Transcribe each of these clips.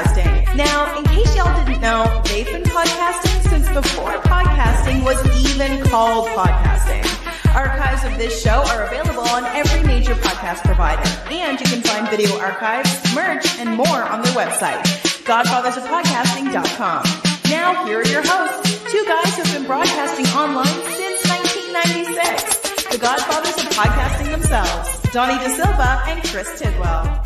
podcasting. Now, in case y'all didn't know, they've been podcasting since before podcasting was even called podcasting. Archives of this show are available on every major podcast provider, and you can find video archives, merch, and more on their website, godfathersofpodcasting.com. Now, here are your hosts, two guys who've been broadcasting online since 1996, the godfathers of podcasting themselves, Donnie DeSilva and Chris Tidwell.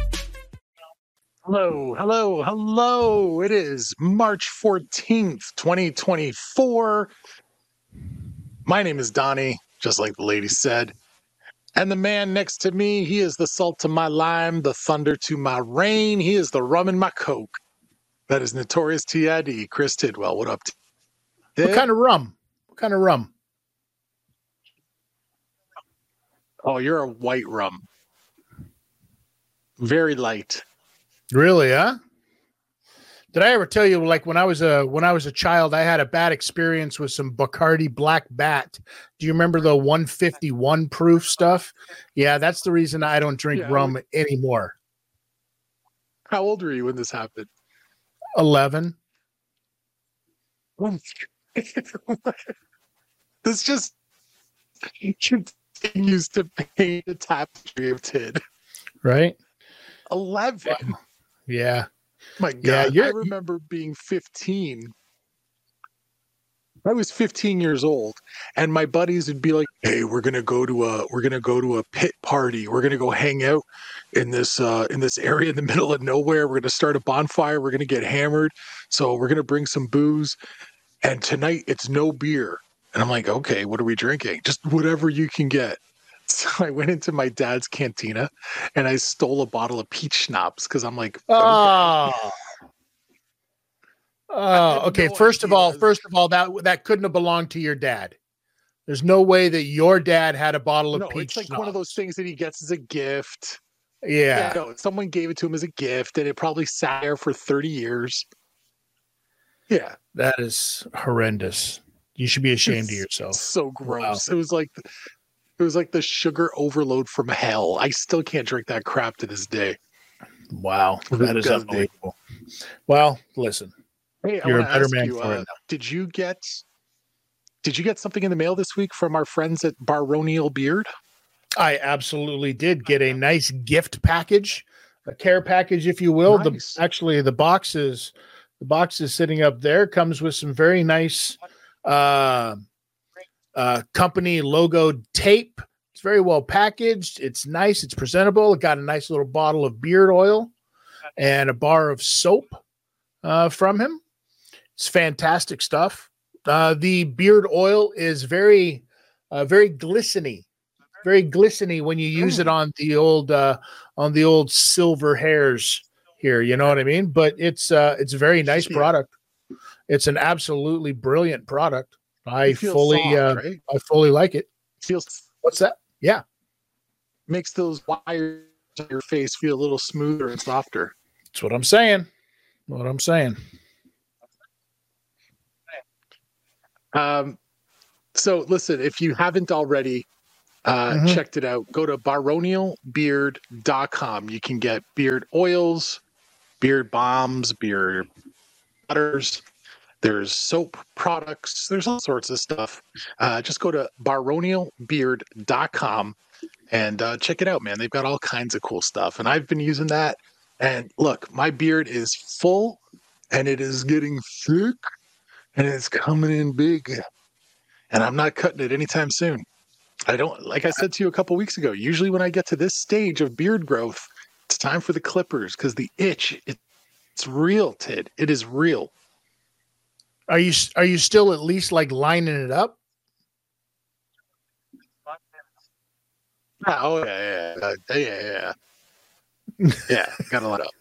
Hello. It is March 14th, 2024. My name is Donnie, just like the lady said. And the man next to me, he is the salt to my lime, the thunder to my rain. He is the rum in my coke. That is Notorious TID, Chris Tidwell. What up? What kind of rum? Oh, you're a white rum. Very light. Really, huh? Did I ever tell you, like when I was a child, I had a bad experience with some Bacardi Black Bat. Do you remember the 151 proof stuff? Yeah, that's the reason I don't drink rum anymore. How old were you when this happened? 11. This just continues to paint the tapestry of Tid. Right? 11. Yeah. My God. I remember being 15. I was 15 years old, and my buddies would be like, "Hey, we're gonna go to a pit party. We're gonna go hang out in this area in the middle of nowhere. We're gonna start a bonfire. We're gonna get hammered. So we're gonna bring some booze. And tonight it's no beer." And I'm like, "Okay, what are we drinking? Just whatever you can get." So I went into my dad's cantina and I stole a bottle of peach schnapps because I'm like, okay. Okay. First of all, that couldn't have belonged to your dad. There's no way that your dad had a bottle of peach. It's like schnapps. one of those things that he gets as a gift. Yeah. No, someone gave it to him as a gift, and it probably sat there for 30 years. Yeah, that is horrendous. You should be ashamed of yourself. So gross. Wow. It was like the sugar overload from hell. I still can't drink that crap to this day. Wow, that is unbelievable. Well, listen. Hey, you're a better man for it now. Did you get something in the mail this week from our friends at Baronial Beard? I absolutely did get a nice gift package, a care package, if you will. Nice. The box is sitting up there. Comes with some very nice company logo tape. It's very well packaged. It's nice. It's presentable. It got a nice little bottle of beard oil and a bar of soap from him. It's fantastic stuff. The beard oil is very glistening, when you use it on the old silver hairs here. You know what I mean? But it's a very nice product. It's an absolutely brilliant product. I fully like it. What's that? Yeah. Makes those wires on your face feel a little smoother and softer. That's what I'm saying. So listen, if you haven't already checked it out, go to baronialbeard.com. You can get beard oils, beard bombs, beard butters. There's soap products. There's all sorts of stuff. Just go to baronialbeard.com and check it out, man. They've got all kinds of cool stuff. And I've been using that. And look, my beard is full and it is getting thick and it's coming in big. And I'm not cutting it anytime soon. Like I said to you a couple weeks ago, usually when I get to this stage of beard growth, it's time for the clippers because the itch, it's real, Tid. It is real. Are you still at least like lining it up? Oh yeah. Yeah, got to line up.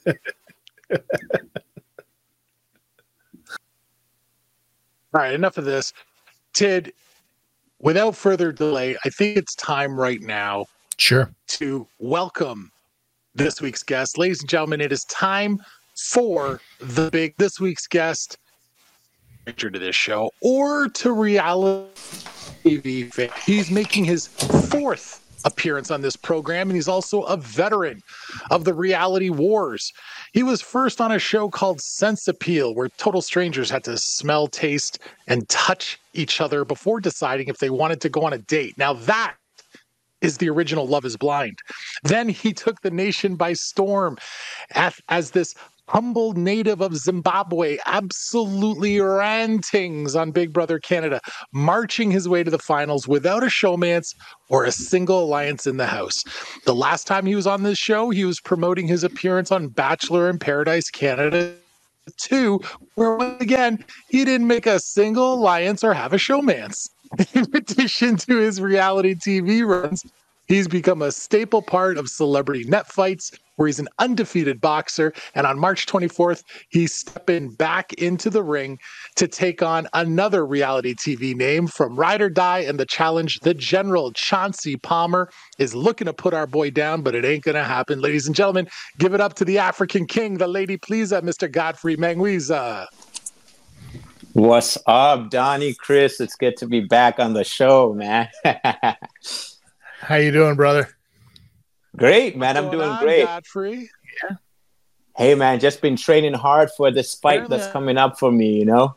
All right, enough of this. Tid, without further delay, I think it's time right now to welcome this week's guest. Ladies and gentlemen, it is time for this week's guest to this show or to reality TV. He's making his fourth appearance on this program, and he's also a veteran of the reality wars. He was first on a show called Sense Appeal, where total strangers had to smell, taste, and touch each other before deciding if they wanted to go on a date. Now that is the original Love is Blind. Then he took the nation by storm as this humble native of Zimbabwe, absolutely rantings on Big Brother Canada, marching his way to the finals without a showmance or a single alliance in the house. The last time he was on this show, he was promoting his appearance on Bachelor in Paradise Canada 2, where once again, he didn't make a single alliance or have a showmance. In addition to his reality TV runs, he's become a staple part of celebrity net fights, where he's an undefeated boxer. And on March 24th, he's stepping back into the ring to take on another reality TV name from Ride or Die and The Challenge. The General Chauncey Palmer is looking to put our boy down, but it ain't going to happen. Ladies and gentlemen, give it up to the African king, the lady pleaser, Mr. Godfrey Mangwiza. What's up, Donnie, Chris? It's good to be back on the show, man. How you doing, brother? Great, man. I'm doing great. Godfrey? Yeah. Hey, man, just been training hard for this fight that's coming up for me, you know?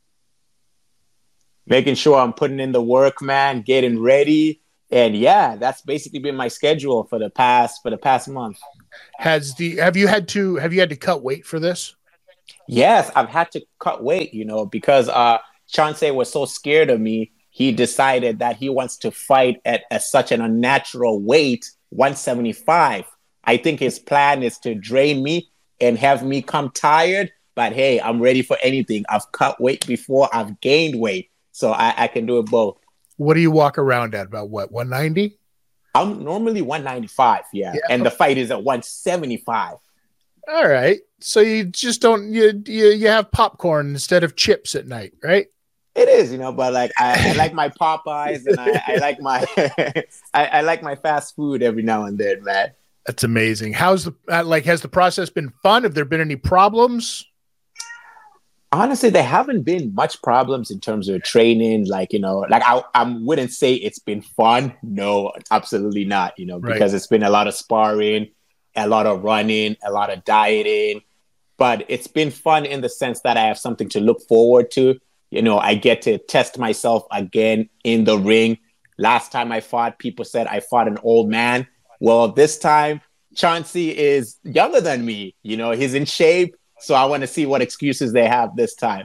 Making sure I'm putting in the work, man, getting ready. And yeah, that's basically been my schedule for the past month. Have you had to cut weight for this? Yes, I've had to cut weight, you know, because Chauncey was so scared of me. He decided that he wants to fight at such an unnatural weight, 175. I think his plan is to drain me and have me come tired. But hey, I'm ready for anything. I've cut weight before. I've gained weight. So I can do it both. What do you walk around at? About what, 190? I'm normally 195, yeah. And the fight is at 175. All right. So you just don't you have popcorn instead of chips at night, right? It is, you know, but like I like my Popeyes and I like my I like my fast food every now and then, man. That's amazing. How's the has the process been fun? Have there been any problems? Honestly, there haven't been much problems in terms of training. Like, you know, like I wouldn't say it's been fun. No, absolutely not, you know, because it's been a lot of sparring, a lot of running, a lot of dieting. But it's been fun in the sense that I have something to look forward to. You know, I get to test myself again in the ring. Last time I fought, people said I fought an old man. Well, this time, Chauncey is younger than me. You know, he's in shape. So I want to see what excuses they have this time.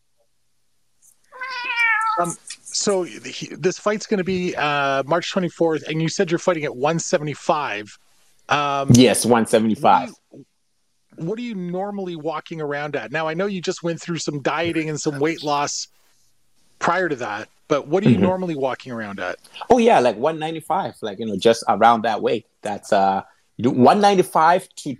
So this fight's going to be March 24th, and you said you're fighting at 175. Yes, 175. What are you normally walking around at? Now, I know you just went through some dieting and some weight loss prior to that, but what are you normally walking around at? Oh, yeah, like 195, like, you know, just around that weight. That's 195 to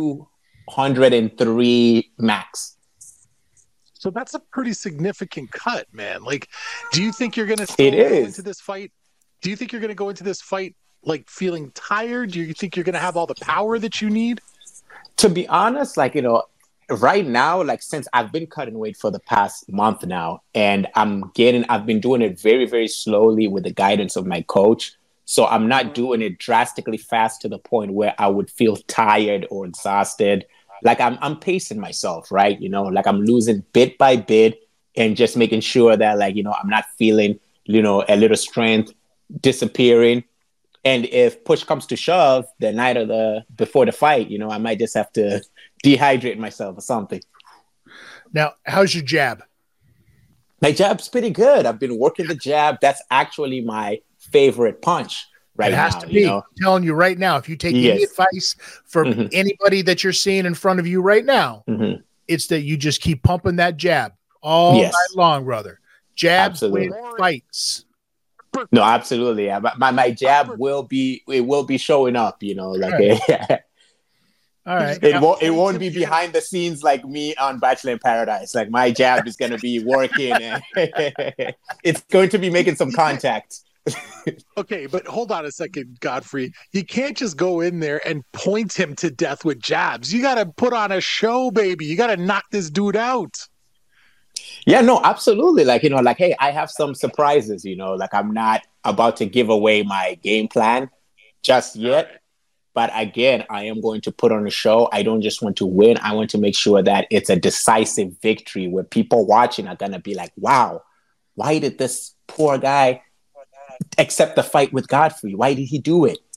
203 max. So that's a pretty significant cut, man. Like, do you think you're going to go into this fight? Do you think you're going to go into this fight like feeling tired? Do you think you're going to have all the power that you need? To be honest, like, you know, right now, like, since I've been cutting weight for the past month now, and I've been doing it very, very slowly with the guidance of my coach. So I'm not doing it drastically fast to the point where I would feel tired or exhausted. Like I'm pacing myself, right? You know, like I'm losing bit by bit and just making sure that, like, you know, I'm not feeling, you know, a little strength disappearing. And if push comes to shove, the night before the fight, you know, I might just have to dehydrate myself or something. Now, how's your jab? My jab's pretty good. I've been working the jab. That's actually my favorite punch right now. It has to be. You know? I'm telling you right now, if you take any advice from anybody that you're seeing in front of you right now, it's that you just keep pumping that jab all night long, brother. Jabs win fights. No, absolutely. Yeah. My jab will be showing up, you know, like all right. It won't be behind the scenes like me on Bachelor in Paradise. Like my jab is going to be working and it's going to be making some contact. Okay, but hold on a second, Godfrey. You can't just go in there and point him to death with jabs. You got to put on a show, baby. You got to knock this dude out. Yeah, no, absolutely. Like, you know, like, hey, I have some surprises, you know, like I'm not about to give away my game plan. just yet. But again, I am going to put on a show. I don't just want to win. I want to make sure that it's a decisive victory where people watching are going to be like, wow, why did this poor guy accept the fight with Godfrey? Why did he do it?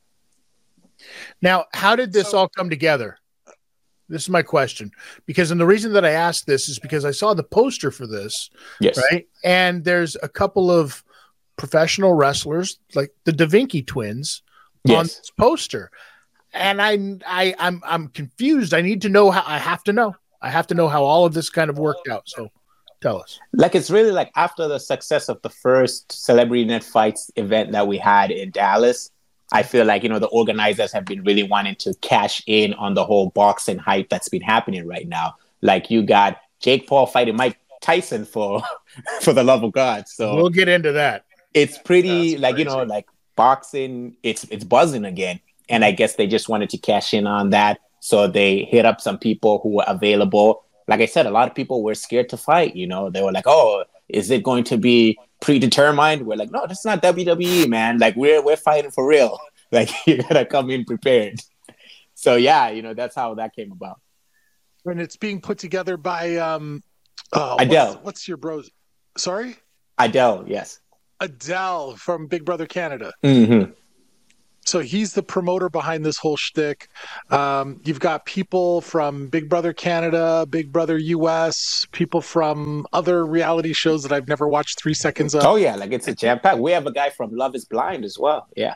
Now, how did this all come together? This is my question. And the reason that I asked this is because I saw the poster for this. Yes. Right. And there's a couple of professional wrestlers, like the Da Vinci twins, on this poster. And I'm confused. I need to know how. I have to know how all of this kind of worked out. So tell us. Like, it's really like after the success of the first Celebrity Net Fights event that we had in Dallas, I feel like, you know, the organizers have been really wanting to cash in on the whole boxing hype that's been happening right now. Like, you got Jake Paul fighting Mike Tyson for the love of God. So we'll get into that. It's pretty like, you know, like boxing, it's buzzing again. And I guess they just wanted to cash in on that. So they hit up some people who were available. Like I said, a lot of people were scared to fight, you know, they were like, oh, is it going to be predetermined? We're like, no, that's not WWE, man. Like, we're fighting for real. Like, you gotta come in prepared. So yeah, you know, that's how that came about. And it's being put together by Adele. What's your bros? Sorry? Adele, yes. Adele from Big Brother Canada. Mm-hmm. So he's the promoter behind this whole shtick. You've got people from Big Brother Canada, Big Brother US, people from other reality shows that I've never watched 3 seconds of. Oh yeah, like it's a jam pack. We have a guy from Love Is Blind as well. Yeah.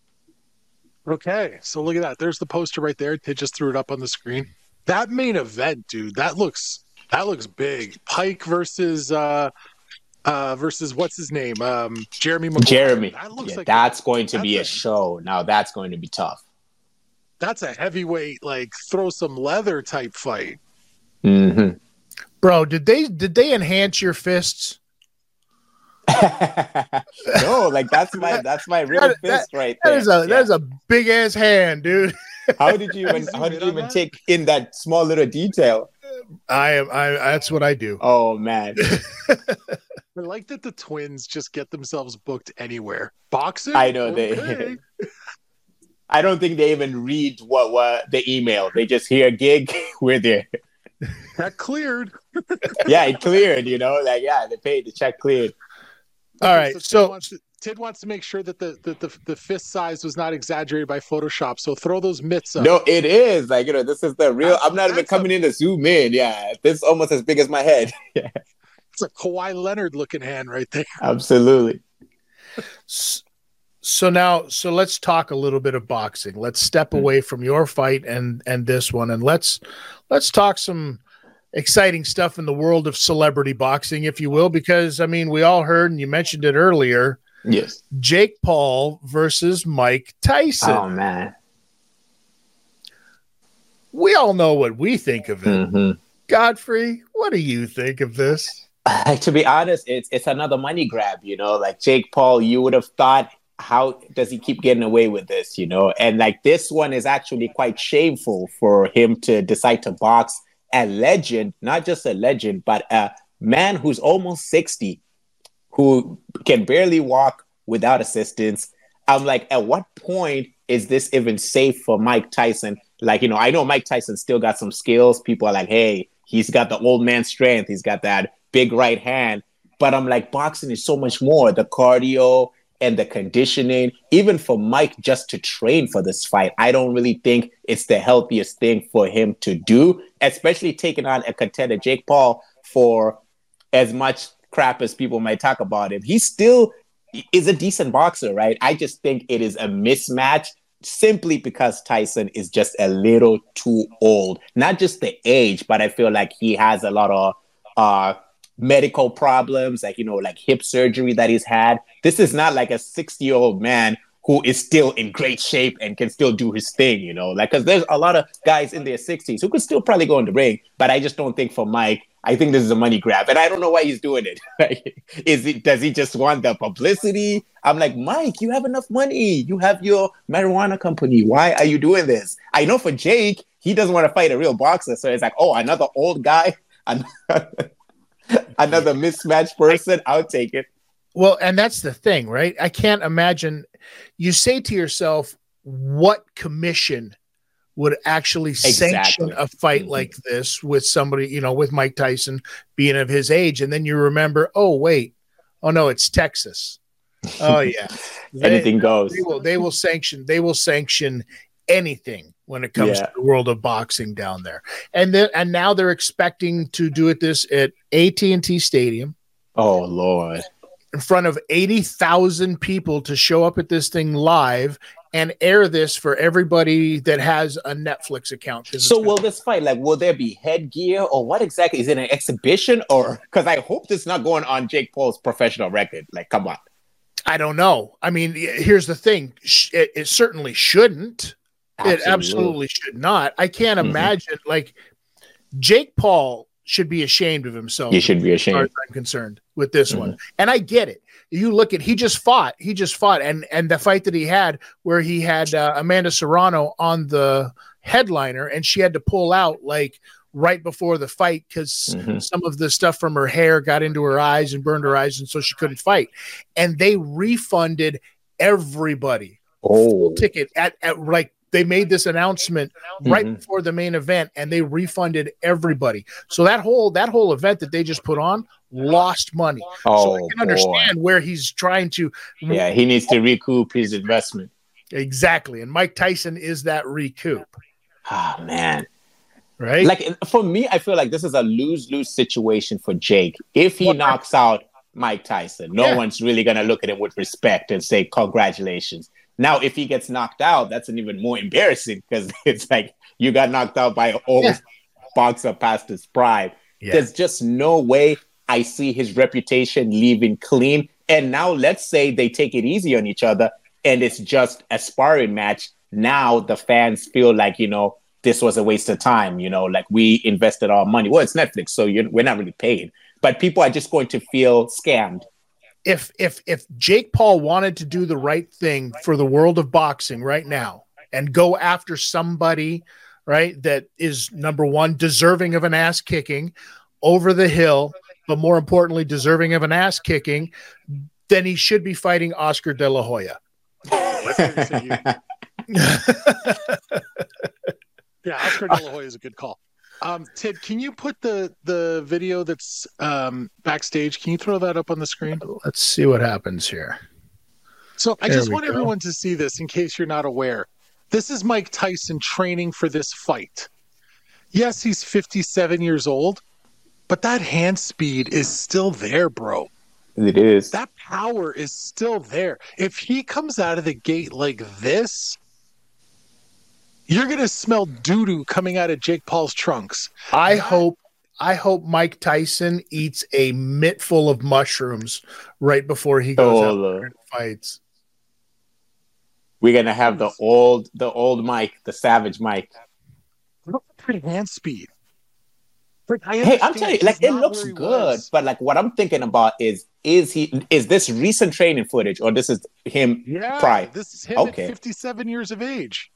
Okay, so look at that. There's the poster right there. They just threw it up on the screen. That main event, dude. That looks big. Pike versus what's his name? Jeremy Maguire. Jeremy. That looks like that's going to be a show. Now that's going to be tough. That's a heavyweight, like throw some leather type fight. Mm-hmm. Bro, did they enhance your fists? No, like that's my real fist right there. That is a big ass hand, dude. How did you even take in that small little detail? That's what I do. Oh man. I like that the twins just get themselves booked anywhere. Boxing? I know they. I don't think they even read what the email. They just hear gig. We're there. That cleared. Yeah, it cleared. You know, like they paid. The check cleared. All right, so Tid wants to make sure that the fist size was not exaggerated by Photoshop. So throw those mitts up. No, it is like, you know, this is the real. I'm not even coming in to zoom in. Yeah, this is almost as big as my head. Yeah. It's a Kawhi Leonard looking hand right there. Absolutely. So let's talk a little bit of boxing. Let's step away from your fight and this one, and let's talk some exciting stuff in the world of celebrity boxing, if you will, because I mean, we all heard, and you mentioned it earlier. Yes. Jake Paul versus Mike Tyson. Oh man. We all know what we think of it. Mm-hmm. Godfrey, what do you think of this? To be honest, it's another money grab, you know, like Jake Paul, you would have thought, how does he keep getting away with this, you know? And like this one is actually quite shameful for him to decide to box a legend, not just a legend, but a man who's almost 60, who can barely walk without assistance. I'm like, at what point is this even safe for Mike Tyson? Like, you know, I know Mike Tyson still got some skills. People are like, hey, he's got the old man strength. He's got that big right hand. But I'm like, boxing is so much more. The cardio and the conditioning, even for Mike just to train for this fight, I don't really think it's the healthiest thing for him to do, especially taking on a contender, Jake Paul, for as much crap as people might talk about him. He still is a decent boxer, right? I just think it is a mismatch simply because Tyson is just a little too old. Not just the age, but I feel like he has a lot of medical problems, like, you know, like hip surgery that he's had. This is not like a 60-year-old man who is still in great shape and can still do his thing, you know, like, because there's a lot of guys in their 60s who could still probably go in the ring, but I just don't think for Mike, I think this is a money grab, and I don't know why he's doing it. Does he just want the publicity? I'm like, Mike, you have enough money. You have your marijuana company. Why are you doing this? I know for Jake, he doesn't want to fight a real boxer, so it's like, oh, another old guy, another mismatched person. I'll take it. Well, and that's the thing, right? I can't imagine. You say to yourself, what commission would actually sanction a fight like this with somebody, you know, with Mike Tyson being of his age. And then you remember, oh, wait, oh no, it's Texas. Oh yeah. Anything goes. They will sanction anything when it comes to the world of boxing down there. And now they're expecting to do this at AT&T Stadium. Oh Lord. In front of 80,000 people to show up at this thing live and air this for everybody that has a Netflix account. So will this fight, like, will there be headgear or what exactly? Is it an exhibition or, because I hope this is not going on Jake Paul's professional record. Like, come on. I don't know. I mean, here's the thing. It certainly shouldn't. Absolutely. It absolutely should not. I can't imagine, like, Jake Paul should be ashamed of himself. He should be ashamed. As far as I'm concerned with this one. And I get it. You look at, he just fought and the fight that he had where he had Amanda Serrano on the headliner and she had to pull out like right before the fight because some of the stuff from her hair got into her eyes and burned her eyes and so she couldn't fight. And they refunded everybody full ticket at like, they made this announcement right before the main event and they refunded everybody. So that whole event that they just put on lost money. So I can understand where he's trying to. Yeah, he needs to recoup his investment. Exactly. And Mike Tyson is that recoup. Ah, man. Right? Like, for me, I feel like this is a lose-lose situation for Jake. If he knocks out Mike Tyson, no one's really going to look at him with respect and say, congratulations. Now, if he gets knocked out, that's an even more embarrassing because it's like you got knocked out by an old boxer past his prime. Yeah. There's just no way I see his reputation leaving clean. And now let's say they take it easy on each other and it's just a sparring match. Now the fans feel like, you know, this was a waste of time. You know, like we invested our money. Well, it's Netflix, so we're not really paid. But people are just going to feel scammed. If Jake Paul wanted to do the right thing for the world of boxing right now and go after somebody, right, that is, number one, deserving of an ass kicking over the hill, but more importantly, deserving of an ass kicking, then he should be fighting Oscar De La Hoya. Yeah, Oscar De La Hoya is a good call. Tid, can you put the video that's backstage? Can you throw that up on the screen? Let's see what happens here. So I just want everyone to see this in case you're not aware. This is Mike Tyson training for this fight. Yes, he's 57 years old, but that hand speed is still there, bro. It is. That power is still there. If he comes out of the gate like this, you're going to smell doo-doo coming out of Jake Paul's trunks. I hope Mike Tyson eats a mitt full of mushrooms right before he goes out there and fights. We're going to have the old Mike, the savage Mike. Pretty hand speed. Hey, I'm telling you, like, it looks good, but like what I'm thinking about is this recent training footage or this is him prior? This is him at 57 years of age.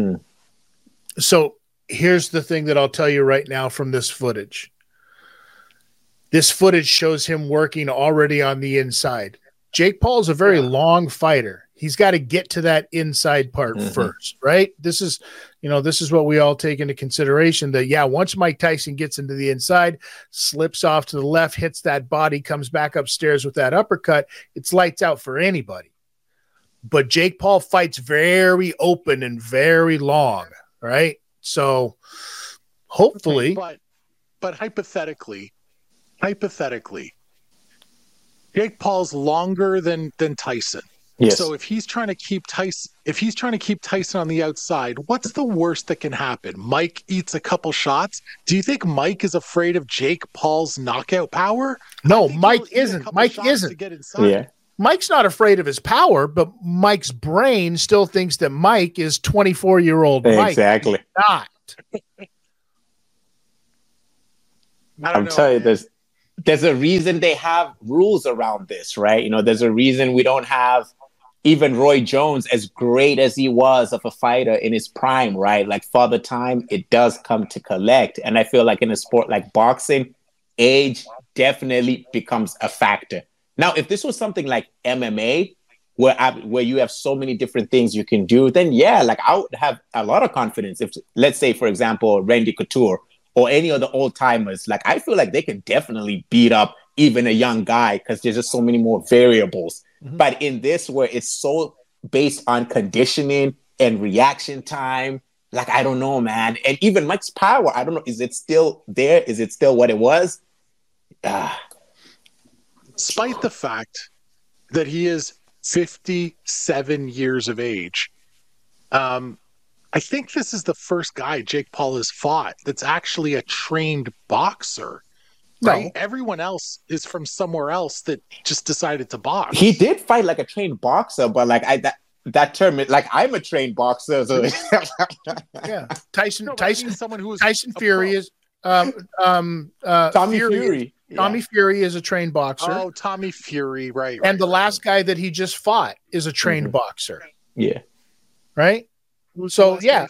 So here's the thing that I'll tell you right now from this footage. This footage shows him working already on the inside. Jake Paul's a very long fighter. He's got to get to that inside part first, right? This is what we all take into consideration that, once Mike Tyson gets into the inside, slips off to the left, hits that body, comes back upstairs with that uppercut, it's lights out for anybody. But Jake Paul fights very open and very long, right? So hopefully, but hypothetically, Jake Paul's longer than Tyson. Yes. So if he's trying to keep Tyson on the outside, what's the worst that can happen? Mike eats a couple shots. Do you think Mike is afraid of Jake Paul's knockout power? No, Mike isn't. Mike isn't. To get inside. Yeah. Mike's not afraid of his power, but Mike's brain still thinks that Mike is 24-year-old Mike. Exactly. He's not. I'm telling you, there's a reason they have rules around this, right? You know, there's a reason we don't have even Roy Jones, as great as he was of a fighter in his prime, right? Like, Father Time, it does come to collect. And I feel like in a sport like boxing, age definitely becomes a factor. Now, if this was something like MMA, where you have so many different things you can do, then yeah, like I would have a lot of confidence if, let's say, for example, Randy Couture or any of the old timers, like I feel like they can definitely beat up even a young guy because there's just so many more variables. Mm-hmm. But in this, where it's so based on conditioning and reaction time, like, I don't know, man. And even Mike's power, I don't know, is it still there? Is it still what it was? Despite the fact that he is 57 years of age, I think this is the first guy Jake Paul has fought that's actually a trained boxer. Right? No. Everyone else is from somewhere else that just decided to box. He did fight like a trained boxer, but like that term, like I'm a trained boxer. So. Yeah, Tyson someone who was Tyson Fury is Tommy Fury. Tommy Fury is a trained boxer. Oh, Tommy Fury, right. And the last guy that he just fought is a trained boxer. Yeah. Right? So yeah,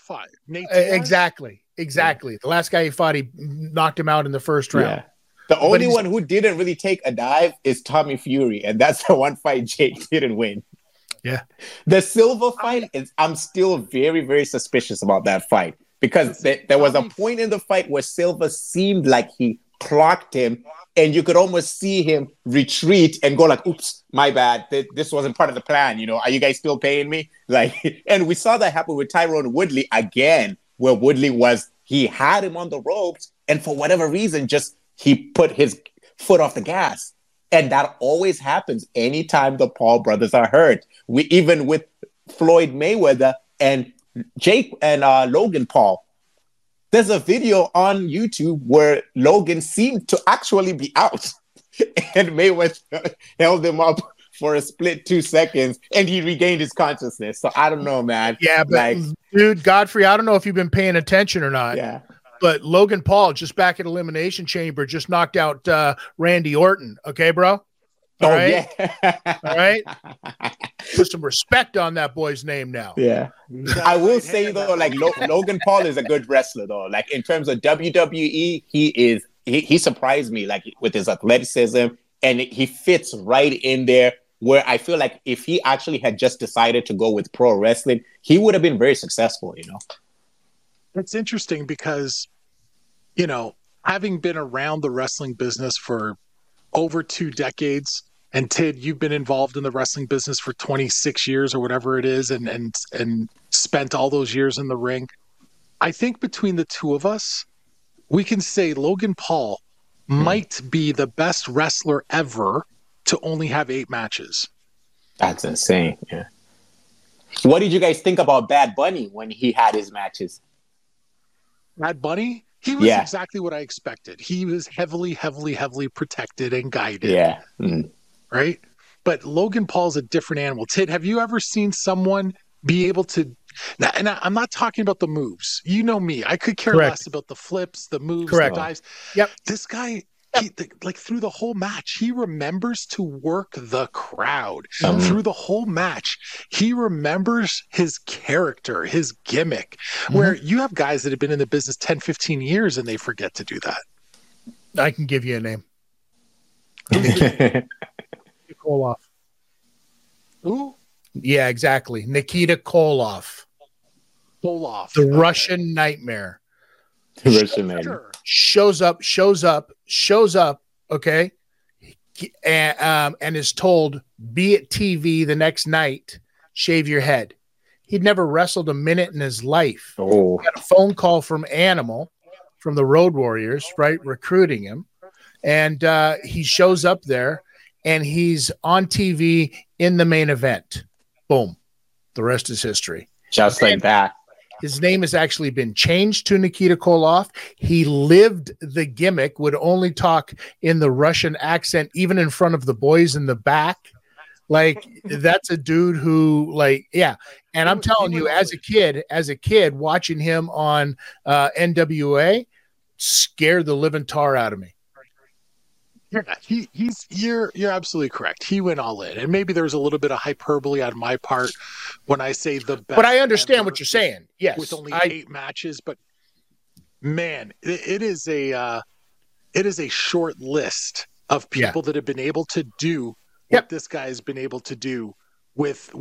exactly. Yeah. The last guy he fought, he knocked him out in the first round. Yeah. The only one who didn't really take a dive is Tommy Fury, and that's the one fight Jake didn't win. Yeah. The Silva fight I'm still very, very suspicious about that fight because there was a point in the fight where Silva seemed like he clocked him, and you could almost see him retreat and go like, oops, my bad. This wasn't part of the plan. You know, are you guys still paying me? Like, and we saw that happen with Tyron Woodley again, where Woodley he had him on the ropes, and for whatever reason, he put his foot off the gas. And that always happens anytime the Paul brothers are hurt. Even with Floyd Mayweather and Jake and Logan Paul, there's a video on YouTube where Logan seemed to actually be out and Mayweather held him up for a split 2 seconds and he regained his consciousness. So I don't know, man. Yeah, but dude, Godfrey, I don't know if you've been paying attention or not. Yeah. But Logan Paul, just back at Elimination Chamber, just knocked out Randy Orton. Okay, bro? All right? Yeah. All right? Put some respect on that boy's name now. Yeah. I will say, though, like, Logan Paul is a good wrestler, though. Like, in terms of WWE, he surprised me, like, with his athleticism, and he fits right in there where I feel like if he actually had just decided to go with pro wrestling, he would have been very successful, you know? It's interesting because, you know, having been around the wrestling business for over 2 decades, and Tid, you've been involved in the wrestling business for 26 years or whatever it is, and spent all those years in the ring. I think between the two of us, we can say Logan Paul might be the best wrestler ever to only have 8 matches. That's insane. Yeah. What did you guys think about Bad Bunny when he had his matches? Bad Bunny, he was exactly what I expected. He was heavily protected and guided. Yeah. Right? But Logan Paul's a different animal. Tid, have you ever seen someone be able to... Now, and I'm not talking about the moves. You know me. I could care less about the flips, the moves, the dives. Yep. This guy... like through the whole match, he remembers to work the crowd. Through the whole match, he remembers his character, his gimmick, where you have guys that have been in the business 10, 15 years and they forget to do that. I can give you a name. Koloff. Who? Yeah, exactly. Nikita Koloff. The Russian Nightmare. Russian Nightmare. Shows up, okay, and is told, be at TV the next night, shave your head. He'd never wrestled a minute in his life. He got a phone call from Animal, from the Road Warriors, right, recruiting him, and he shows up there, and he's on TV in the main event. Boom. The rest is history. Just like that. His name has actually been changed to Nikita Koloff. He lived the gimmick, would only talk in the Russian accent, even in front of the boys in the back. Like, that's a dude who, like, yeah. And I'm telling you, as a kid, watching him on NWA scared the living tar out of me. You're absolutely correct. He went all in, and maybe there's a little bit of hyperbole on my part when I say the best. But I understand what you're saying. Yes, with only 8 matches, but man, it is a short list of people that have been able to do what this guy has been able to do with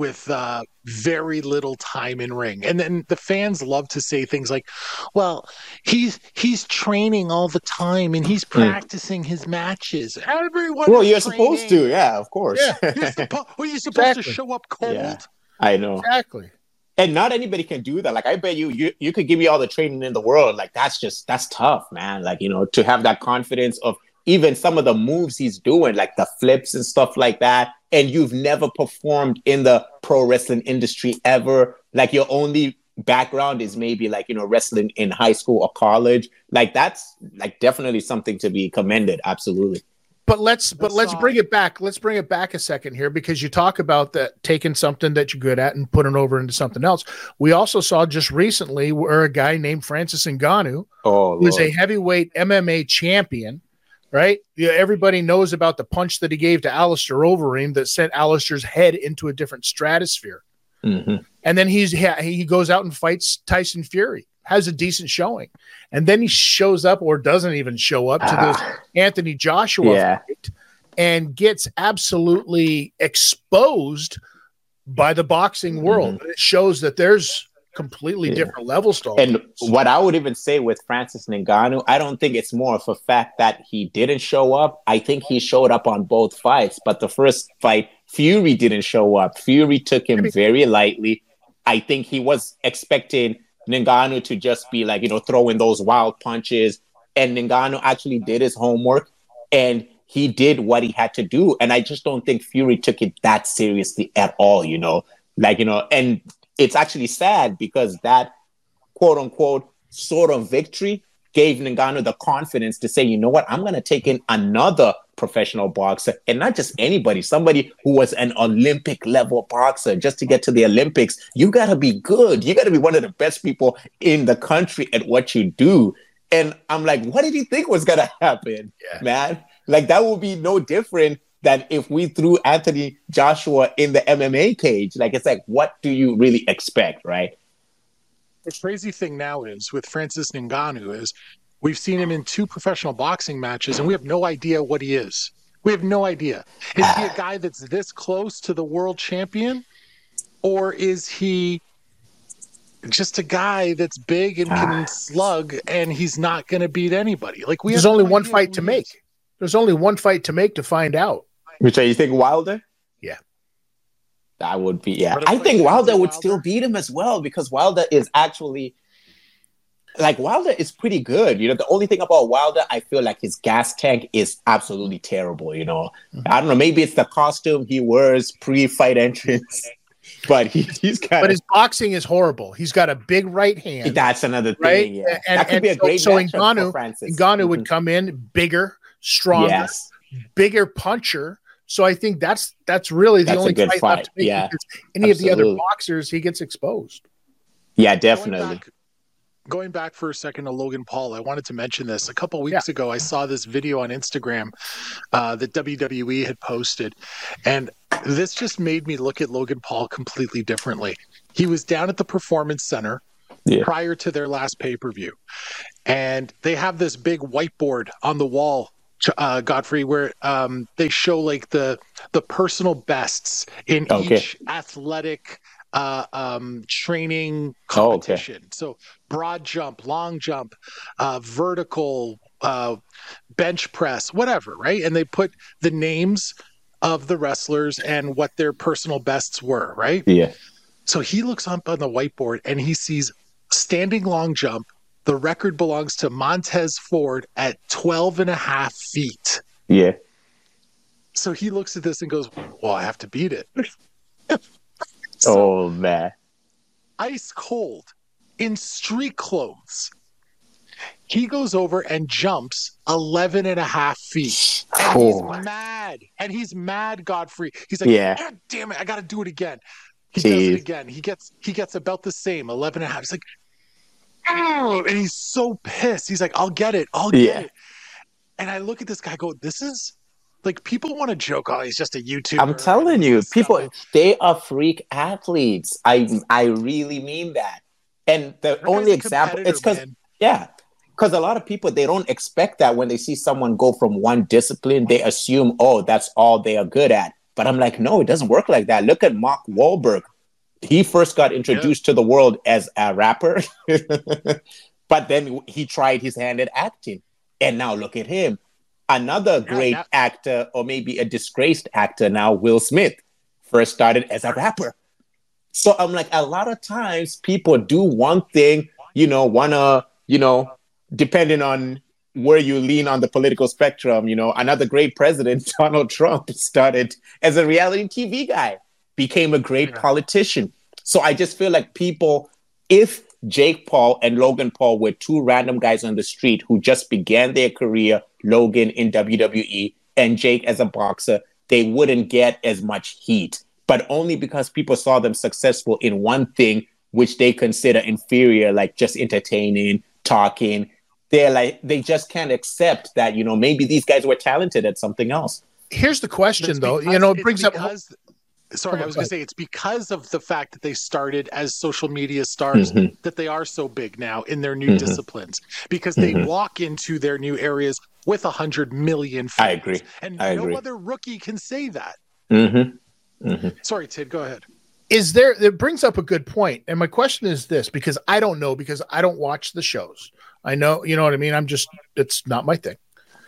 very little time in ring. And then the fans love to say things like, well, he's training all the time and he's practicing his matches. Everyone Well, you're supposed to, yeah, of course. Yeah, you're supposed to show up cold. Yeah, I know. Exactly. And not anybody can do that. Like, I bet you could give me all the training in the world. Like, that's tough, man. Like, you know, to have that confidence of even some of the moves he's doing, like the flips and stuff like that. And you've never performed in the pro wrestling industry ever. Like, your only background is maybe like, you know, wrestling in high school or college. Like, that's like definitely something to be commended. Absolutely. But let's bring it back. Let's bring it back a second here, because you talk about that taking something that you're good at and putting it over into something else. We also saw just recently where a guy named Francis Ngannou, who is a heavyweight MMA champion, right? Yeah, everybody knows about the punch that he gave to Alistair Overeem that sent Alistair's head into a different stratosphere. Mm-hmm. And then he goes out and fights Tyson Fury, has a decent showing. And then he shows up, or doesn't even show up, to this Anthony Joshua fight and gets absolutely exposed by the boxing world. Mm-hmm. It shows that there's completely different levels to all And what I would even say with Francis Ngannou, I don't think it's more of a fact that he didn't show up. I think he showed up on both fights. But the first fight, Fury didn't show up. Fury took him very lightly. I think he was expecting Ngannou to just be like, you know, throwing those wild punches. And Ngannou actually did his homework and he did what he had to do. And I just don't think Fury took it that seriously at all, you know, like, you know, and it's actually sad because that quote unquote sort of victory gave Ngannou the confidence to say, you know what, I'm going to take in another professional boxer, and not just anybody, somebody who was an Olympic level boxer. Just to get to the Olympics, you got to be good. You got to be one of the best people in the country at what you do. And I'm like, what did you think was going to happen, man? Like, that would be no different than if we threw Anthony Joshua in the MMA cage. Like, it's like, what do you really expect, right? The crazy thing now is with Francis Ngannou is we've seen him in 2 professional boxing matches and we have no idea what he is. We have no idea. Is he a guy that's this close to the world champion, or is he just a guy that's big and can slug and he's not going to beat anybody? Like, there's only one fight to make. There's only one fight to make to find out. Which you think Wilder? Yeah. That would be, I think Wilder would still beat him as well, because Wilder is actually, like, Wilder is pretty good. You know, the only thing about Wilder, I feel like his gas tank is absolutely terrible, you know. Mm-hmm. I don't know, maybe it's the costume he wears pre-fight entrance, but he's got... But his boxing is horrible. He's got a big right hand. That's another thing, right? Yeah. That could be a great matchup for Francis. Ngannou would come in bigger, stronger, bigger puncher. So I think that's really the only fight left to make. Yeah, any of the other boxers, he gets exposed. Yeah, definitely. Going back for a second to Logan Paul, I wanted to mention this. A couple weeks ago, I saw this video on Instagram that WWE had posted, and this just made me look at Logan Paul completely differently. He was down at the Performance Center prior to their last pay-per-view, and they have this big whiteboard on the wall, Godfrey, where they show like the personal bests in each athletic training competition. So broad jump, long jump, vertical, bench press, whatever, right? And they put the names of the wrestlers and what their personal bests were, right? Yeah. So he looks up on the whiteboard and he sees standing long jump. The record belongs to Montez Ford at 12.5 feet. Yeah. So he looks at this and goes, well, I have to beat it. Oh, man. Ice cold in street clothes. He goes over and jumps 11.5 feet. And he's mad. And he's mad, Godfrey. He's like, God damn it, I got to do it again. He does it again. He gets about the same, 11.5. He's like, oh, and he's so pissed. He's like, I'll get it. It. And I look at this guy, go, this is like, people want to joke, oh, he's just a YouTuber. I'm telling you, people, they are freak athletes. I really mean that. And the only example, it's because, because a lot of people, they don't expect that when they see someone go from one discipline, they assume, oh, that's all they are good at. But I'm like, no, it doesn't work like that. Look at Mark Wahlberg. He first got introduced to the world as a rapper, but then he tried his hand at acting. And now look at him. Another great actor, or maybe a disgraced actor now, Will Smith, first started as a rapper. So I'm like, a lot of times people do one thing, depending on where you lean on the political spectrum, another great president, Donald Trump, started as a reality TV guy, became a great politician. So I just feel like people, if Jake Paul and Logan Paul were two random guys on the street who just began their career, Logan in WWE and Jake as a boxer, they wouldn't get as much heat, but only because people saw them successful in one thing, which they consider inferior, like just entertaining, talking. They just can't accept that, maybe these guys were talented at something else. Here's the question, though. It brings up. Sorry, I was going to say it's because of the fact that they started as social media stars that they are so big now in their new disciplines, because they walk into their new areas with 100 million fans. I agree. And no other rookie can say that. Sorry, Tid, go ahead. It brings up a good point. And my question is this, because I don't know, because I don't watch the shows. I know, you know what I mean? It's not my thing.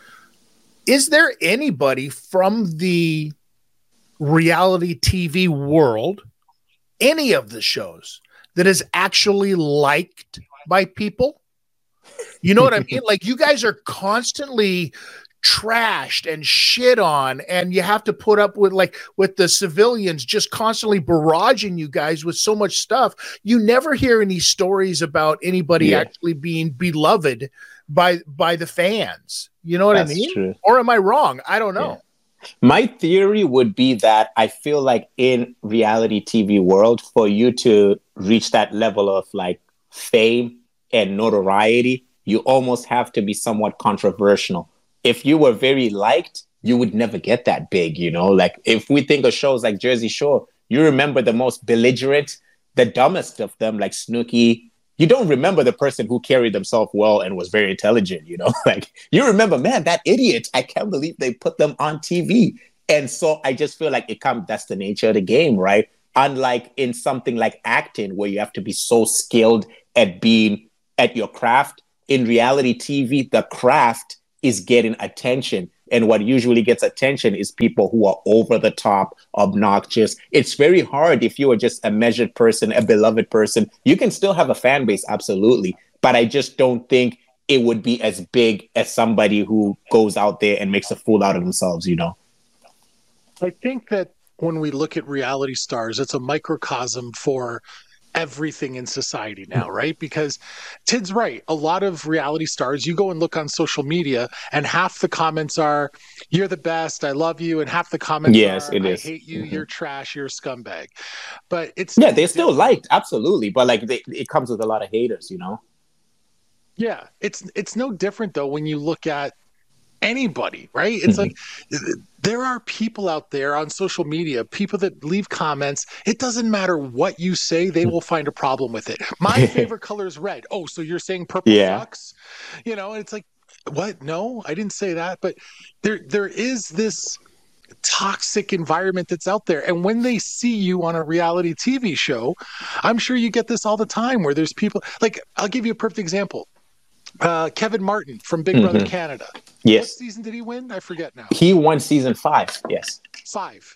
Is there anybody from the reality TV world, any of the shows, that is actually liked by people? You know what I mean? Like, you guys are constantly trashed and shit on, and you have to put up with the civilians just constantly barraging you guys with so much stuff. You never hear any stories about anybody actually being beloved by the fans. You know what I mean? True. Or am I wrong? I don't know. My theory would be that I feel like in reality TV world, for you to reach that level of like fame and notoriety, you almost have to be somewhat controversial. If you were very liked, you would never get that big, Like, if we think of shows like Jersey Shore, you remember the most belligerent, the dumbest of them, like Snooki. You don't remember the person who carried themselves well and was very intelligent, Like, you remember, man, that idiot, I can't believe they put them on TV. And so I just feel like that's the nature of the game, right? Unlike in something like acting, where you have to be so skilled at being at your craft, in reality TV, the craft is getting attention. And what usually gets attention is people who are over the top, obnoxious. It's very hard if you are just a measured person, a beloved person. You can still have a fan base, absolutely. But I just don't think it would be as big as somebody who goes out there and makes a fool out of themselves, I think that when we look at reality stars, it's a microcosm for everything in society now, right? Because Tid's right. A lot of reality stars, you go and look on social media, and half the comments are, "You're the best, I love you," and half the comments are, "I hate you, you're trash, you're a scumbag." But it's they're still liked, absolutely. But like it comes with a lot of haters, Yeah, it's no different though when you look at anybody, right? It's like there are people out there on social media, people that leave comments. It doesn't matter what you say, they will find a problem with it. My favorite color is red. Oh, so you're saying purple sucks? It's like, what? No, I didn't say that. But there is this toxic environment that's out there. And when they see you on a reality TV show, I'm sure you get this all the time, where there's people like, I'll give you a perfect example. Kevin Martin from Big Brother Canada. Yes. What season did he win? I forget now. He won season 5. Yes. 5.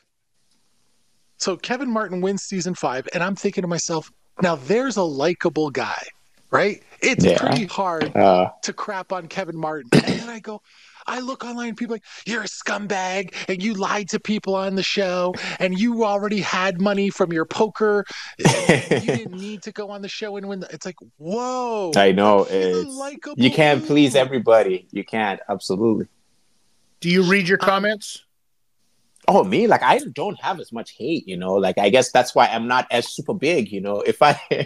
So Kevin Martin wins season 5, and I'm thinking to myself, now there's a likable guy, right? It's pretty hard to crap on Kevin Martin. And then I look online and people are like, "You're a scumbag and you lied to people on the show and you already had money from your poker. And you didn't need to go on the show and win." It's like, whoa. I know. You can't please everybody. You can't. Absolutely. Do you read your comments? Oh, me? Like, I don't have as much hate, Like, I guess that's why I'm not as super big, If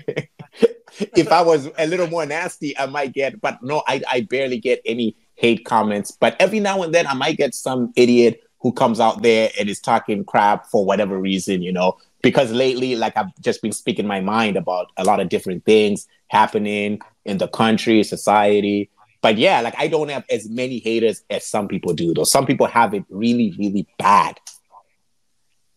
I was a little more nasty, I might get, but no, I barely get any hate comments. But every now and then I might get some idiot who comes out there and is talking crap for whatever reason, because lately, like, I've just been speaking my mind about a lot of different things happening in the country, society. But yeah, like, I don't have as many haters as some people do, though. Some people have it really, really bad.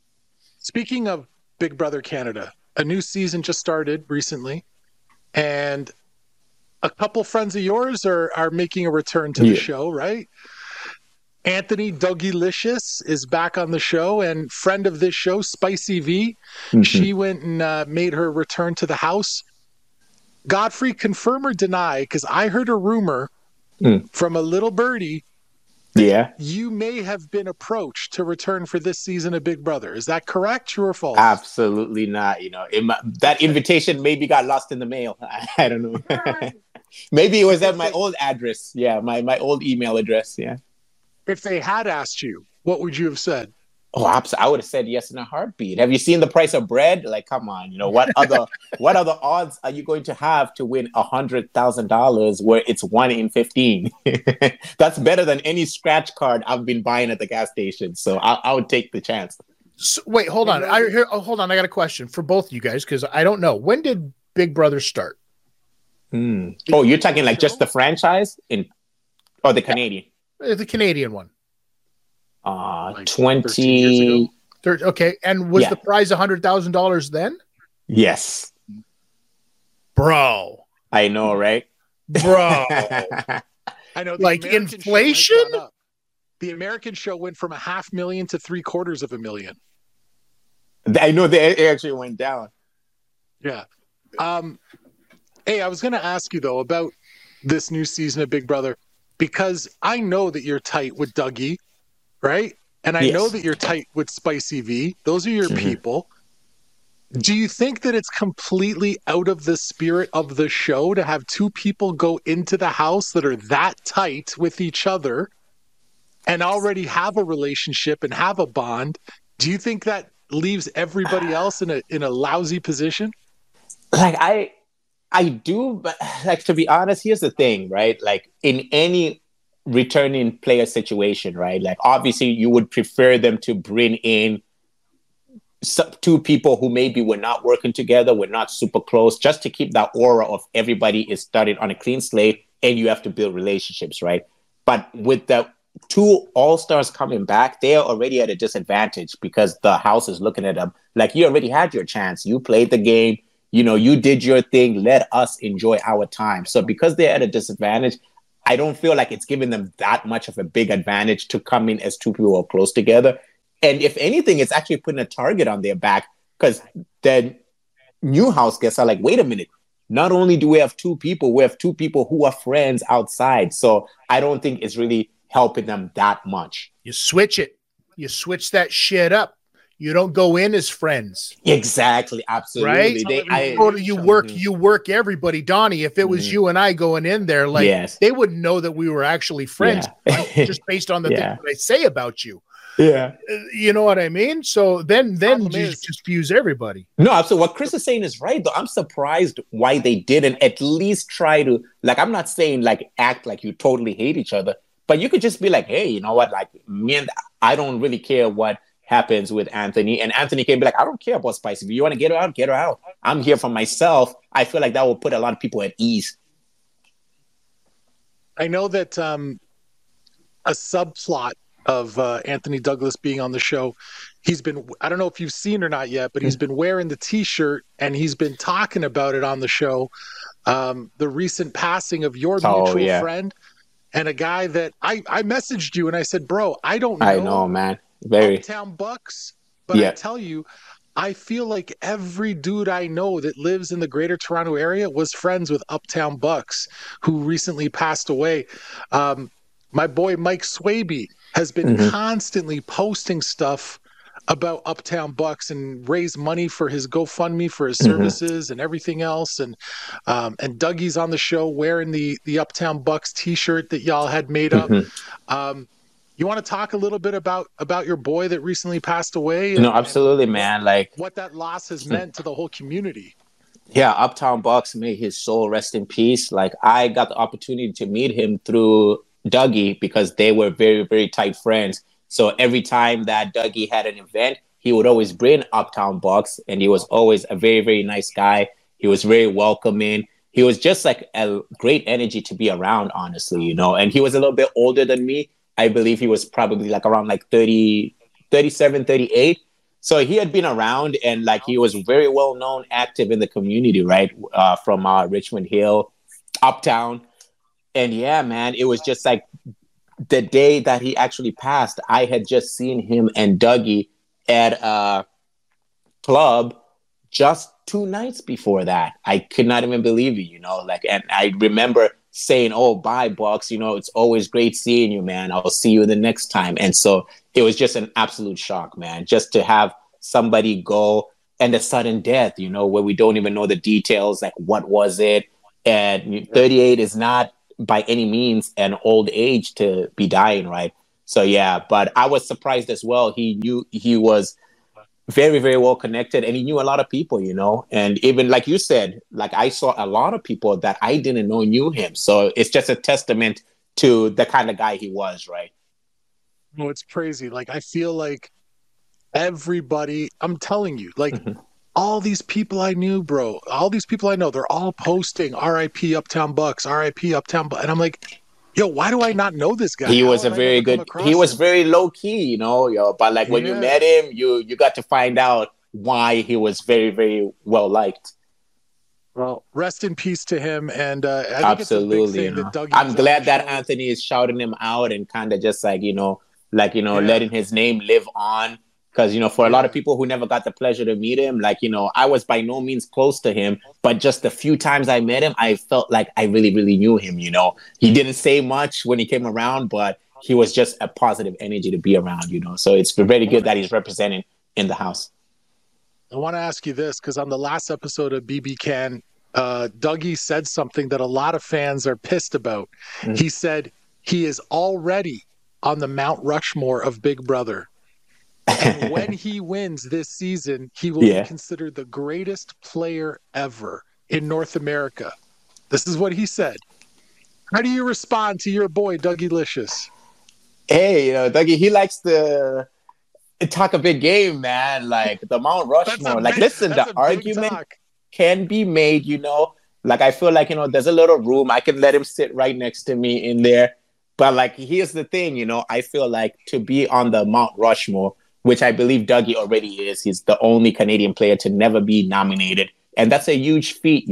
Speaking of Big Brother Canada, a new season just started recently, and a couple friends of yours are making a return to the show, right? Anthony Dougie-licious is back on the show, and friend of this show, Spicy V, she went and made her return to the house. Godfrey, confirm or deny, because I heard a rumor from a little birdie. Yeah. You may have been approached to return for this season of Big Brother. Is that correct, true or false? Absolutely not. You know, that invitation maybe got lost in the mail. I don't know. Maybe it was at my old address. Yeah, my old email address. Yeah. If they had asked you, what would you have said? Oh, I would have said yes in a heartbeat. Have you seen the price of bread? Like, come on, you know, what other odds are you going to have to win $100,000 where it's 1 in 15? That's better than any scratch card I've been buying at the gas station. So I would take the chance. So, wait, hold on. Hold on. I got a question for both of you guys because I don't know. When did Big Brother start? Oh, you're talking like just the franchise or the Canadian? The Canadian one. Like 20 okay, and was the prize $100,000 then? Yes, bro. I know, right, bro? I know. Like inflation. The American show went from $500,000 to $750,000. I know they actually went down. Yeah. Hey, I was going to ask you though about this new season of Big Brother because I know that you're tight with Dougie. Right? And I know that you're tight with Spicy V. Those are your people. Do you think that it's completely out of the spirit of the show to have two people go into the house that are that tight with each other and already have a relationship and have a bond? Do you think that leaves everybody else in a lousy position? Like I do, but like to be honest, here's the thing, right? Like in any returning player situation, right? Like obviously you would prefer them to bring in two people who maybe were not working together, were not super close, just to keep that aura of everybody is started on a clean slate and you have to build relationships, right? But with the two all-stars coming back, they are already at a disadvantage because the house is looking at them like you already had your chance. You played the game, you know, you did your thing, let us enjoy our time. So because they're at a disadvantage, I don't feel like it's giving them that much of a big advantage to come in as two people who are close together. And if anything, it's actually putting a target on their back because the new house guests are like, wait a minute, not only do we have two people, we have two people who are friends outside. So I don't think it's really helping them that much. You switch it. You switch that shit up. You don't go in as friends. Exactly. Absolutely. Right? You work everybody. Donnie, if it was you and I going in there, like they wouldn't know that we were actually friends just based on the things that I say about you. Yeah. You know what I mean? So then you just fuse everybody. No, absolutely. What Chris is saying is right, though. I'm surprised why they didn't at least try to, like, I'm not saying like act like you totally hate each other, but you could just be like, hey, you know what? Like, me and I don't really care what happens with Anthony, and Anthony can be like, I don't care about Spicy. If you want to get her out. I'm here for myself. I feel like that will put a lot of people at ease. I know that a subplot of Anthony Douglas being on the show, he's been, I don't know if you've seen or not yet, but he's been wearing the t-shirt and he's been talking about it on the show. The recent passing of your mutual friend and a guy that I messaged you and I said, bro, I don't know. I know, man. Very Uptown Bucks, but I tell you, I feel like every dude I know that lives in the Greater Toronto area was friends with Uptown Bucks, who recently passed away. My boy Mike Swaby has been constantly posting stuff about Uptown Bucks and raise money for his GoFundMe for his services and everything else. And Dougie's on the show wearing the Uptown Bucks t-shirt that y'all had made up. You want to talk a little bit about your boy that recently passed away? No, absolutely, man. Like what that loss has meant to the whole community. Yeah, Uptown Bucks, may his soul rest in peace. Like I got the opportunity to meet him through Dougie because they were very, very tight friends. So every time that Dougie had an event, he would always bring Uptown Bucks, and he was always a very, very nice guy. He was very welcoming. He was just like a great energy to be around, honestly, you know. And he was a little bit older than me. I believe he was probably like around like 30, 37, 38. So he had been around, and like he was very well known, active in the community, right? From Richmond Hill, Uptown. And yeah, man, it was just like the day that he actually passed, I had just seen him and Dougie at a club just 2 nights before that. I could not even believe it, like, and I remember saying, "Oh, bye, Bucks. It's always great seeing you, man. I'll see you the next time." And so it was just an absolute shock, man, just to have somebody go, and a sudden death, where we don't even know the details, like what was it? And 38 is not by any means an old age to be dying, right? So yeah, but I was surprised as well. He was very, very well connected, and he knew a lot of people, and even like you said, like I saw a lot of people that I didn't know knew him. So it's just a testament to the kind of guy he was, right? No, it's crazy. Like, I feel like everybody, I'm telling you, like all these people I knew, bro, all these people I know, they're all posting RIP Uptown Bucks, RIP Uptown Bucks. And I'm like, yo, why do I not know this guy? He was very low key, but like when you met him, you got to find out why he was very, very well liked. Well, rest in peace to him. And I think absolutely, it's a big thing that I'm glad that Anthony is shouting him out and kind of just like, letting his name live on. Because, for a lot of people who never got the pleasure to meet him, like, I was by no means close to him, but just the few times I met him, I felt like I really, really knew him, He didn't say much when he came around, but he was just a positive energy to be around, So it's very good that he's representing in the house. I want to ask you this, because on the last episode of BB Can, Dougie said something that a lot of fans are pissed about. Mm-hmm. He said he is already on the Mount Rushmore of Big Brother. And when he wins this season, he will be considered the greatest player ever in North America. This is what he said. How do you respond to your boy, Dougie Licious? Hey, Dougie, he likes to talk a big game, man. Like the Mount Rushmore. The argument can be made, Like I feel like, there's a little room. I can let him sit right next to me in there. But like, here's the thing, I feel like to be on the Mount Rushmore, which I believe Dougie already is. He's the only Canadian player to never be nominated. And that's a huge feat,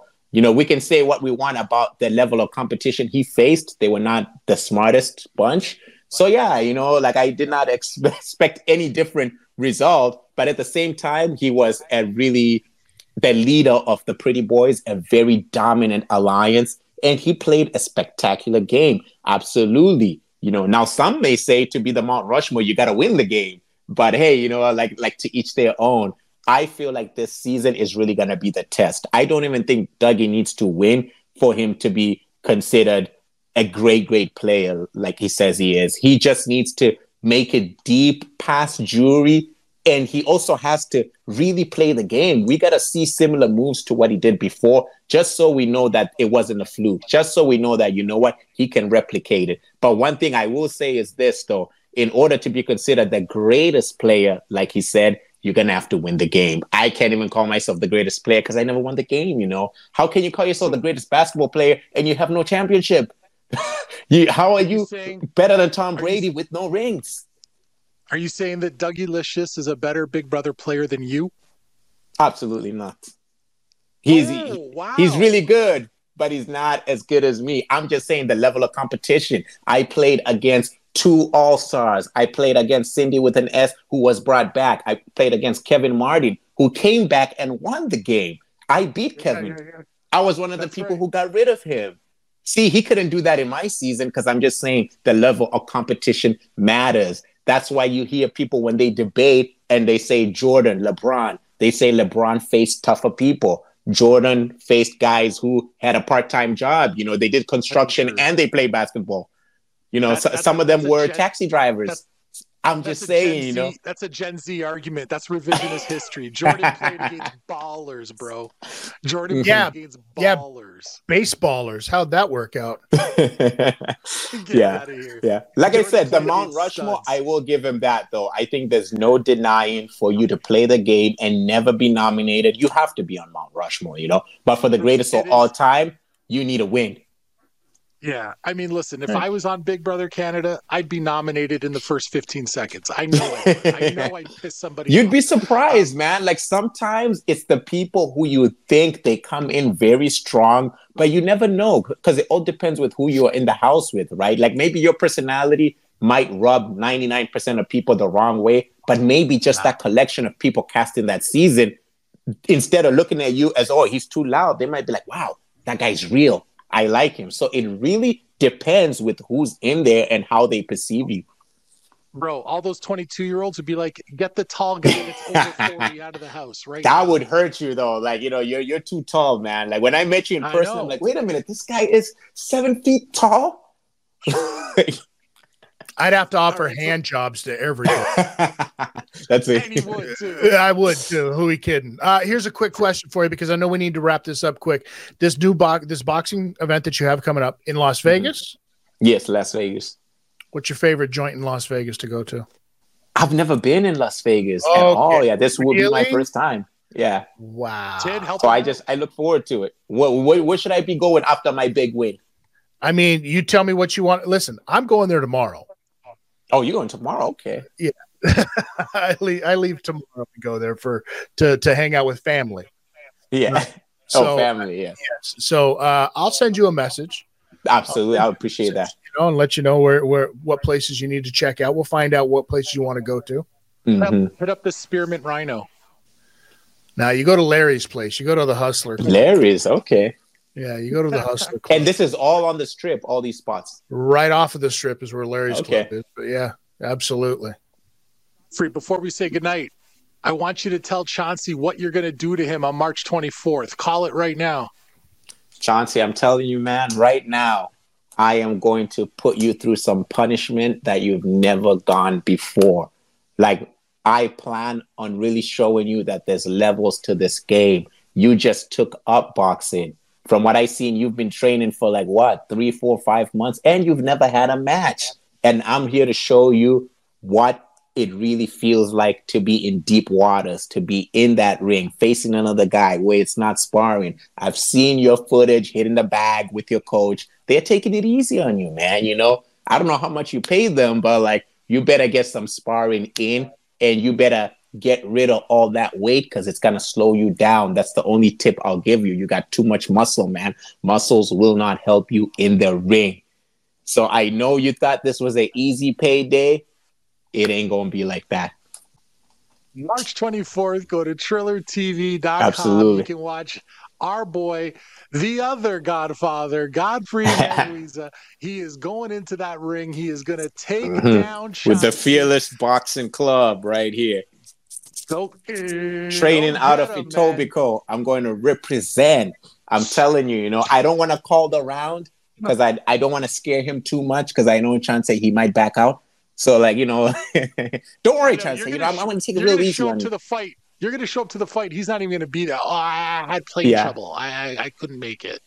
we can say what we want about the level of competition he faced. They were not the smartest bunch. So yeah, like I did not expect any different result. But at the same time, he was the leader of the Pretty Boys, a very dominant alliance. And he played a spectacular game. Absolutely. Now some may say to be the Mount Rushmore, you got to win the game. But hey, like to each their own. I feel like this season is really going to be the test. I don't even think Dougie needs to win for him to be considered a great, great player like he says he is. He just needs to make it deep past jury. And he also has to really play the game. We got to see similar moves to what he did before, just so we know that it wasn't a fluke, just so we know that, he can replicate it. But one thing I will say is this, though. In order to be considered the greatest player, like he said, you're going to have to win the game. I can't even call myself the greatest player because I never won the game, How can you call yourself the greatest basketball player and you have no championship? How are you better than Tom Brady with no rings? Are you saying that Dougie Licious is a better Big Brother player than you? Absolutely not. He's really good, but he's not as good as me. I'm just saying the level of competition. I played against 2 All-Stars. I played against Cindy with an S, who was brought back. I played against Kevin Martin, who came back and won the game. I beat Kevin. Yeah. I was one of the people who got rid of him. See, he couldn't do that in my season because I'm just saying the level of competition matters. That's why you hear people when they debate and they say Jordan, LeBron, they say LeBron faced tougher people. Jordan faced guys who had a part-time job. They did construction and they played basketball. Some of them were taxi drivers. I'm just saying, That's a Gen Z argument. That's revisionist history. Jordan played against ballers, bro. Jordan played against ballers. Baseballers. How'd that work out? Get out of here. Yeah. Like Jordan, I said, the Mount Rushmore, I will give him that, though. I think there's no denying for you to play the game and never be nominated. You have to be on Mount Rushmore, But for the greatest of all time, you need a win. Yeah. I mean, listen, if I was on Big Brother Canada, I'd be nominated in the first 15 seconds. I know I would. I know I'd piss somebody You'd off. be surprised, man. Like sometimes it's the people who you think they come in very strong, but you never know because it all depends with who you're in the house with, right? Like maybe your personality might rub 99% of people the wrong way, but maybe just that collection of people casting that season, instead of looking at you as, oh, he's too loud, they might be like, wow, that guy's real. I like him. So it really depends with who's in there and how they perceive you. Bro, all those 22-year-olds would be like, get the tall guy that's over 40 out of the house, right? That now. would hurt you though. Like, you know, you're too tall, man. Like when I met you in person, I'm like, wait a minute, this guy is 7 feet tall. I'd have to offer hand jobs to everyone. That's it. And he would too. I would too. Who are we kidding? Here's a quick question for you because I know we need to wrap this up quick. This this boxing event that you have coming up in Las Vegas. Yes, Las Vegas. What's your favorite joint in Las Vegas to go to? I've never been in Las Vegas at all. Yeah, this will be my first time. Yeah. Wow. So I look forward to it. Where should I be going after my big win? I mean, you tell me what you want. Listen, I'm going there tomorrow. Oh, you're going tomorrow? Okay. Yeah. I leave tomorrow and go there to hang out with family. Yeah. So, family, yes. So I'll send you a message. Absolutely. I appreciate that. You know, and let you know what places you need to check out. We'll find out what places you want to go to. Hit up the Spearmint Rhino. Now you go to Larry's place. You go to the Hustler. Larry's, okay. Yeah, you go to the Hustler. And this is all on the strip, all these spots. Right off of the strip is where Larry's Club is. But yeah, absolutely. Before we say goodnight, I want you to tell Chauncey what you're going to do to him on March 24th. Call it right now. Chauncey, I'm telling you, man, right now, I am going to put you through some punishment that you've never gone before. Like, I plan on really showing you that there's levels to this game. You just took up boxing. From what I've seen, you've been training for 3, 4, 5 months, and you've never had a match. And I'm here to show you what it really feels like to be in deep waters, to be in that ring, facing another guy where it's not sparring. I've seen your footage hitting the bag with your coach. They're taking it easy on you, man. You know, I don't know how much you paid them, but you better get some sparring in, and you better get rid of all that weight because it's going to slow you down. That's the only tip I'll give you. You got too much muscle, man. Muscles will not help you in the ring. So I know you thought this was an easy payday. It ain't going to be like that. March 24th, go to TrillerTV.com. Absolutely. You can watch our boy, the other Godfather, Godfrey Manguiza. He is going into that ring. He is going to take down Chauncey. With the Fearless Boxing Club right here. Training out of Etobicoke. I'm going to represent. I'm telling you, I don't want to call the round because I don't want to scare him too much because I know Chauncey, he might back out. So, don't worry, Chauncey. I'm going to take it real easy on you. You're going to show up to the fight. He's not even going to be there. Oh, I had plane trouble. I couldn't make it.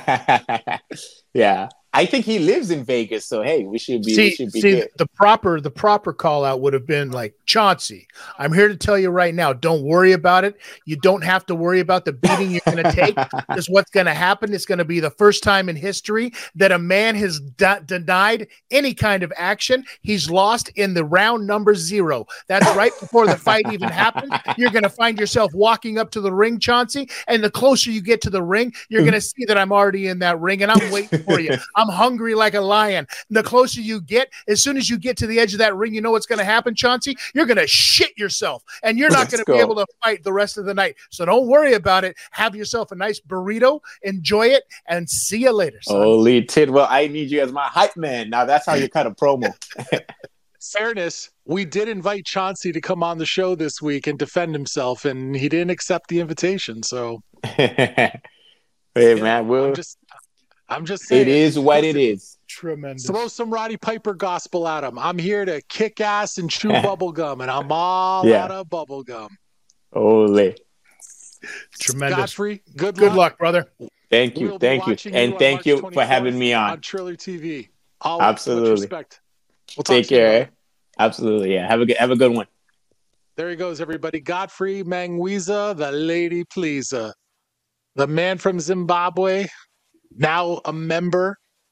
Yeah. I think he lives in Vegas, so hey, we should be good. The proper call out would have been Chauncey, I'm here to tell you right now, don't worry about it. You don't have to worry about the beating you're going to take because what's going to happen is going to be the first time in history that a man has denied any kind of action. He's lost in the round number 0. That's right before the fight even happened. You're going to find yourself walking up to the ring, Chauncey, and the closer you get to the ring, you're going to see that I'm already in that ring and I'm waiting for you. I'm hungry like a lion. The closer you get, as soon as you get to the edge of that ring, you know what's going to happen, Chauncey? You're going to shit yourself, and you're not going to be able to fight the rest of the night. So don't worry about it. Have yourself a nice burrito, enjoy it, and see you later, son. Holy Tidwell, I need you as my hype man. Now that's how you cut a promo. Fairness, we did invite Chauncey to come on the show this week and defend himself, and he didn't accept the invitation. So, hey, man, I'm just saying. It is what it is. Tremendous. Throw some Roddy Piper gospel at him. I'm here to kick ass and chew bubble gum, and I'm all out of bubble gum. Holy. Tremendous. Godfrey, good luck, brother. Thank you. Thank you. And thank you for having me on Triller TV. Absolutely. Much respect. We'll take care. Absolutely. Yeah. Have a good one. There he goes, everybody. Godfrey Manguiza, the lady pleaser. The man from Zimbabwe, now a member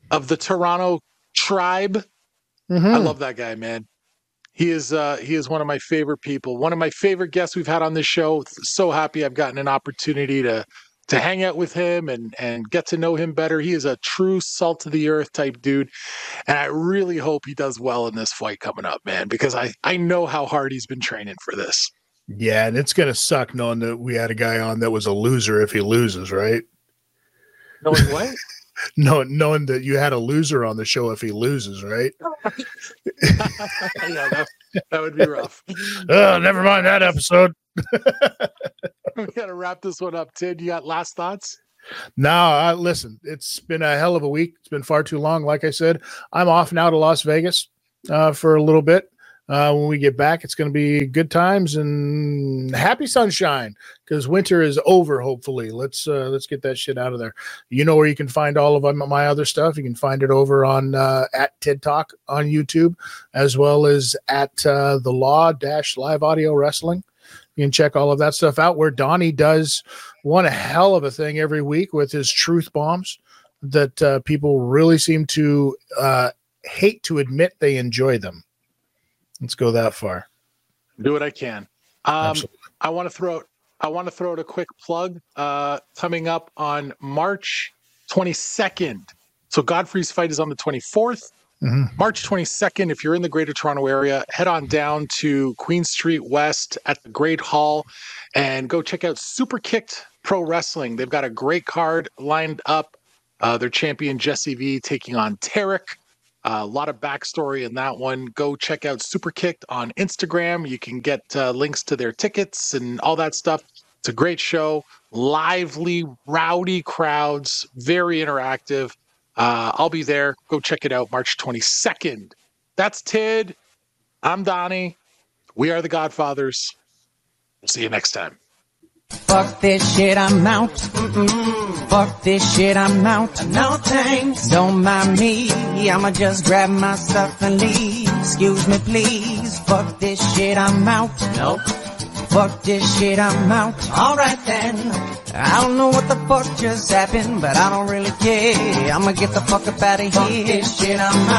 of the Toronto tribe. I love that guy, man. He is one of my favorite people. One of my favorite guests we've had on this show. So happy I've gotten an opportunity to hang out with him and get to know him better. He is a true salt of the earth type dude. And I really hope he does well in this fight coming up, man, because I know how hard he's been training for this. Yeah, and it's going to suck knowing that we had a guy on that was a loser if he loses, right? Knowing what? Knowing that you had a loser on the show if he loses, right? Yeah, that would be rough. Oh, never mind that episode. We got to wrap this one up. Tid, you got last thoughts? No, listen, it's been a hell of a week. It's been far too long. Like I said, I'm off now to Las Vegas for a little bit. When we get back, it's going to be good times and happy sunshine because winter is over. Hopefully, let's get that shit out of there. You know where you can find all of my other stuff. You can find it over on at TED Talk on YouTube, as well as at the Law-Live Audio Wrestling. You can check all of that stuff out. Where Donnie does one hell of a thing every week with his truth bombs that people really seem to hate to admit they enjoy them. Let's go that far. Do what I can. I want to throw out a quick plug coming up on March 22nd. So Godfrey's fight is on the 24th. March 22nd, if you're in the Greater Toronto area, head on down to Queen Street West at the Great Hall and go check out Super Kicked Pro Wrestling. They've got a great card lined up. Their champion Jesse V taking on Tarek. A lot of backstory in that one. Go check out Super Kicked on Instagram. You can get links to their tickets and all that stuff. It's a great show. Lively, rowdy crowds. Very interactive. I'll be there. Go check it out March 22nd. That's Tid. I'm Donnie. We are the Godfathers. We'll see you next time. Fuck this shit, I'm out. Fuck this shit, I'm out. No thanks. Don't mind me. I'ma just grab my stuff and leave. Excuse me, please. Fuck this shit, I'm out. Nope. Fuck this shit, I'm out. Alright then. I don't know what the fuck just happened, but I don't really care. I'ma get the fuck up out of here. Fuck this shit, I'm out.